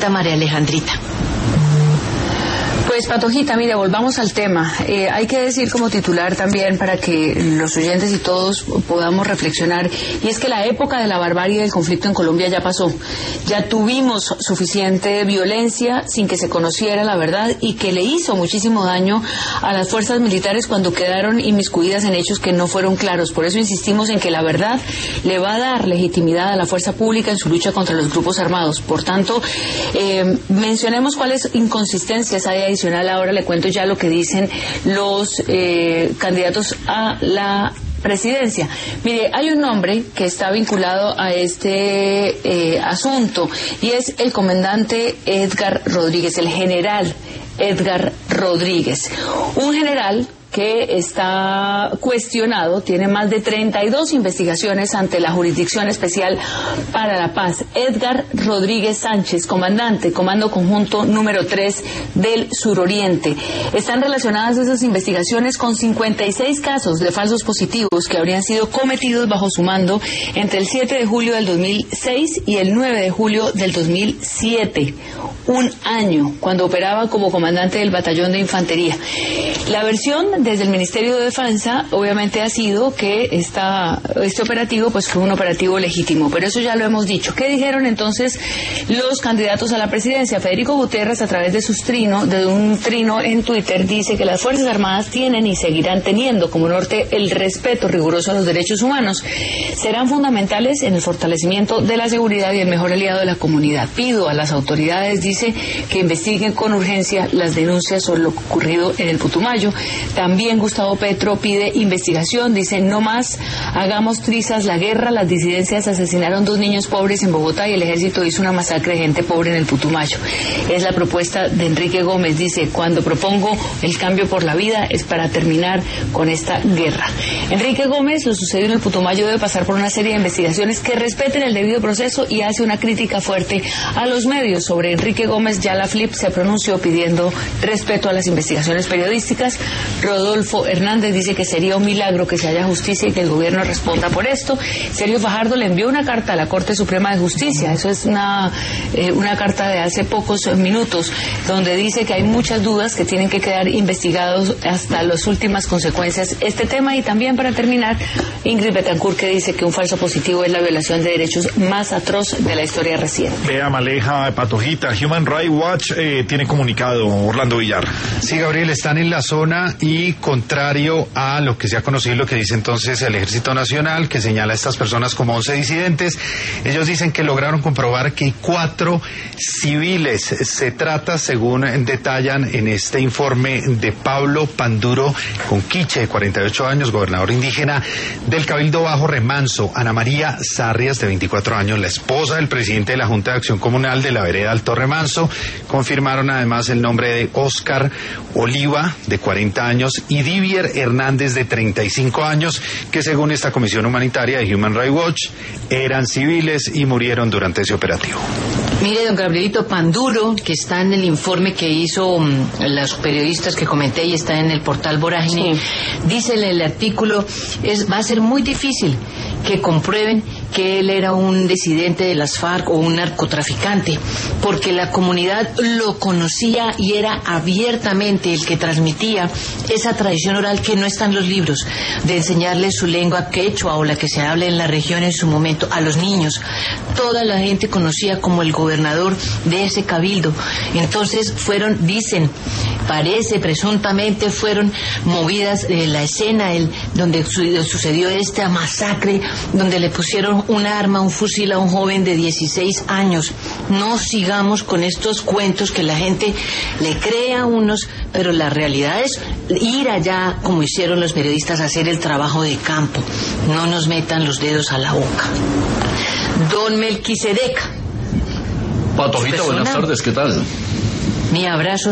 presenta María Alejandrita. Pues Patojita, mire, volvamos al tema. Hay que decir como titular también para que los oyentes y todos podamos reflexionar, y es que la época de la barbarie del conflicto en Colombia ya pasó. Ya tuvimos suficiente violencia sin que se conociera la verdad y que le hizo muchísimo daño a las fuerzas militares cuando quedaron inmiscuidas en hechos que no fueron claros. Por eso insistimos en que la verdad le va a dar legitimidad a la fuerza pública en su lucha contra los grupos armados. Por tanto, mencionemos cuáles inconsistencias hay adicionales. Ahora le cuento ya lo que dicen los candidatos a la presidencia. Mire, hay un nombre que está vinculado a este asunto y es el comandante Edgar Rodríguez, el general Edgar Rodríguez. Un general que está cuestionado, tiene más de 32 investigaciones ante la Jurisdicción Especial para la Paz. Edgar Rodríguez Sánchez, comandante, Comando Conjunto número 3 del Suroriente. Están relacionadas esas investigaciones con 56 casos de falsos positivos que habrían sido cometidos bajo su mando entre el 7 de julio del 2006 y el 9 de julio del 2007. Un año, cuando operaba como comandante del Batallón de Infantería. La versión desde el Ministerio de Defensa obviamente ha sido que este operativo pues fue un operativo legítimo, pero eso ya lo hemos dicho. ¿Qué dijeron entonces los candidatos a la presidencia? Federico Gutiérrez, a través de un trino en Twitter, dice que las Fuerzas Armadas tienen y seguirán teniendo como norte el respeto riguroso a los derechos humanos. Serán fundamentales en el fortalecimiento de la seguridad y el mejor aliado de la comunidad. Pido a las autoridades, dice, que investiguen con urgencia las denuncias sobre lo ocurrido en el Putumayo. También Gustavo Petro pide investigación, dice: no más hagamos trizas la guerra, las disidencias asesinaron 2 niños pobres en Bogotá y el ejército hizo una masacre de gente pobre en el Putumayo. Es la propuesta de Enrique Gómez, dice: cuando propongo el cambio por la vida es para terminar con esta guerra. Enrique Gómez, lo sucedido en el Putumayo debe pasar por una serie de investigaciones que respeten el debido proceso y hace una crítica fuerte a los medios. Sobre Enrique Gómez, ya la FLIP se pronunció pidiendo respeto a las investigaciones periodísticas. Rodolfo Hernández dice que sería un milagro que se haya justicia y que el gobierno responda por esto. Sergio Fajardo le envió una carta a la Corte Suprema de Justicia, eso es una carta de hace pocos minutos, donde dice que hay muchas dudas que tienen que quedar investigados hasta las últimas consecuencias este tema. Y también, para terminar, Ingrid Betancourt, que dice que un falso positivo es la violación de derechos más atroz de la historia reciente. Vea, Maleja, Patojita, Human Rights Watch tiene comunicado, Orlando Villar. Sí, Gabriel, están en la zona y contrario a lo que se ha conocido, lo que dice entonces el Ejército Nacional, que señala a estas personas como 11 disidentes, ellos dicen que lograron comprobar que 4 civiles. Se trata, según detallan en este informe, de Pablo Panduro Conquiche, de 48 años, gobernador indígena del Cabildo Bajo Remanso; Ana María Sarrias, de 24 años, la esposa del presidente de la Junta de Acción Comunal de la vereda Alto Remanso. Confirmaron además el nombre de Óscar Oliva, de 40 años, y Divier Hernández, de 35 años, que según esta comisión humanitaria de Human Rights Watch eran civiles y murieron durante ese operativo. Mire, don Gabrielito, Panduro, que está en el informe que hizo los periodistas que comenté y está en el portal Vorágine, sí, dice en el artículo, va a ser muy difícil que comprueben que él era un disidente de las FARC o un narcotraficante, porque la comunidad lo conocía y era abiertamente el que transmitía esa tradición oral que no está en los libros, de enseñarles su lengua quechua o la que se habla en la región en su momento a los niños. Toda la gente conocía como el gobernador de ese cabildo. Entonces presuntamente fueron movidas la escena donde sucedió esta masacre, donde le pusieron un arma, un fusil a un joven de 16 años. No sigamos con estos cuentos que la gente le cree a unos, pero la realidad es ir allá, como hicieron los periodistas, a hacer el trabajo de campo. No nos metan los dedos a la boca. Don Melquisedec. Patojita, buenas tardes, ¿qué tal? Mi abrazo.